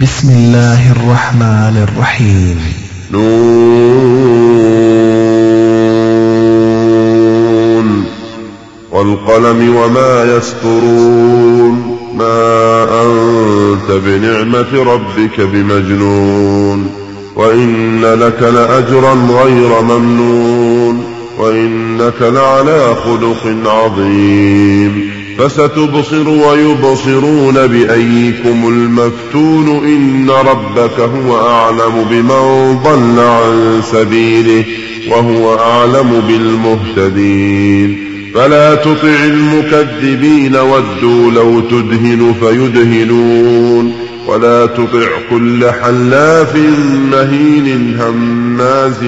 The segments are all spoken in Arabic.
بسم الله الرحمن الرحيم. نون والقلم وما يسطرون ما أنت بنعمة ربك بمجنون وإن لك لأجرا غير ممنون وإنك لعلى خلق عظيم فستبصر ويبصرون بأيكم المفتون إن ربك هو أعلم بمن ضل عن سبيله وهو أعلم بالمهتدين فلا تطع المكذبين ودوا لو تدهن فيدهنون ولا تطع كل حلاف مهين هماز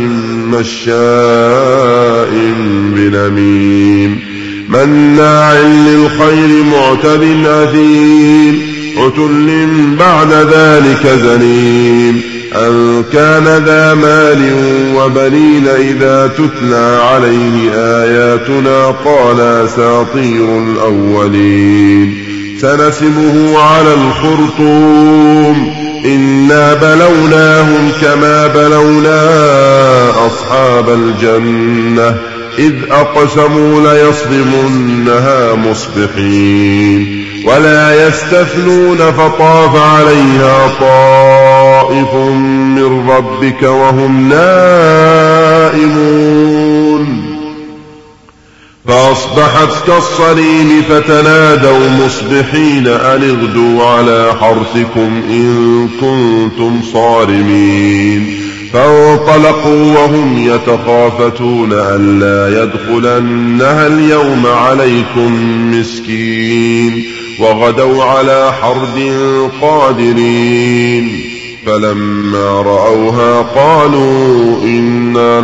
مشاء بنميم مناع للخير معتد أثيم عتل بعد ذلك زنيم أن كان ذا مال وبنين إذا تتلى عليه آياتنا قال أساطير الأولين سنسمه على الخرطوم إنا بلوناهم كما بلونا أصحاب الجنة إذ أقسموا ليصرمنها مصبحين ولا يستثنون فطاف عليها طائف من ربك وهم نائمون فأصبحت كالصريم فتنادوا مصبحين أن اغدوا على حرثكم إن كنتم صارمين فانطلقوا وهم يتخافتون ألا يدخلنها اليوم عليكم مسكين وغدوا على حرد قادرين فلما رأوها قالوا إنا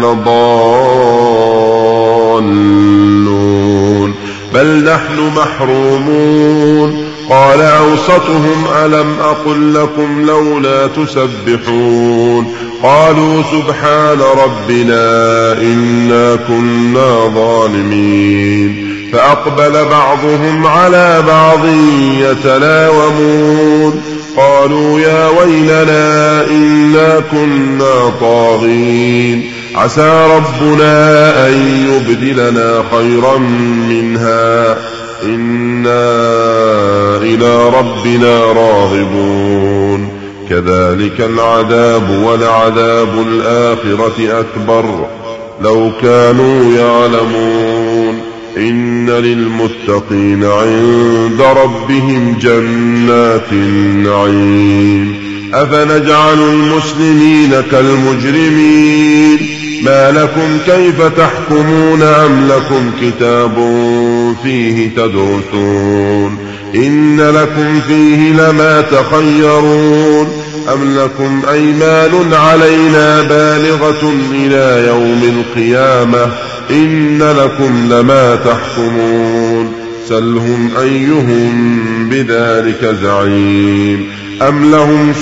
لضالون بل نحن محرومون قال أوسطهم ألم أقل لكم لولا تسبحون قالوا سبحان ربنا إنا كنا ظالمين فأقبل بعضهم على بعض يتلاومون قالوا يا ويلنا إنا كنا طاغين عسى ربنا أن يبدلنا خيرا منها إنا إلى ربنا راغبون كذلك العذاب ولعذاب الآخرة أكبر لو كانوا يعلمون إن للمتقين عند ربهم جنات النعيم أفنجعل المسلمين كالمجرمين ما لكم كيف تحكمون أم لكم كتاب فيه تدرسون إن لكم فيه لما تخيرون أم لكم أيمان علينا بالغة إلى يوم القيامة إن لكم لما تحكمون سلهم أيهم بذلك زعيم أم لهم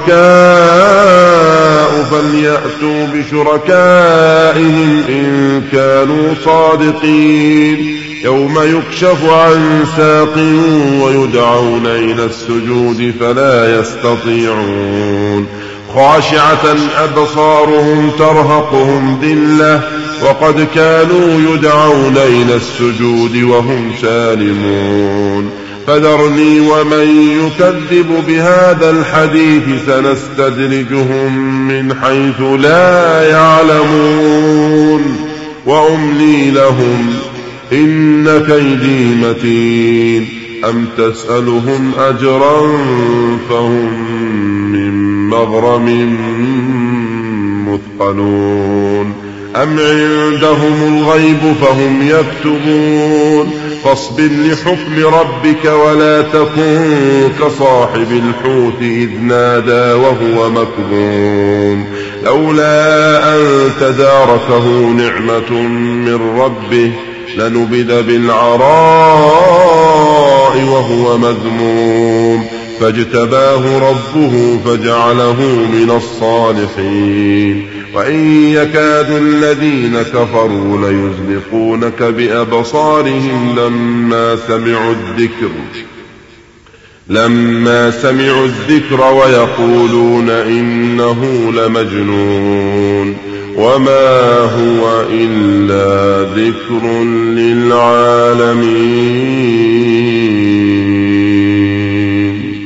شركاء فليأتوا بشركائهم إن كانوا صادقين يوم يكشف عن ساق ويدعون إلى السجود فلا يستطيعون خاشعة أبصارهم ترهقهم ذلة وقد كانوا يدعون إلى السجود وهم سالمون فذرني ومن يكذب بهذا الحديث سنستدرجهم من حيث لا يعلمون وأملي لهم إن كيدي متين أم تسألهم أجرا فهم من مغرم مثقلون أم عندهم الغيب فهم يكتبون فاصبر لحكم ربك ولا تكن كصاحب الحوت إذ نادى وهو مكظوم لولا أن تداركه نعمة من ربه لنبذ بالعراء وهو مذموم فاجتباه ربه فجعله من الصالحين وإن يكاد الذين كفروا ليزلقونك بأبصارهم لما سمعوا الذكر لما سمعوا الذكر ويقولون إنه لمجنون وما هو إلا ذكر للعالمين.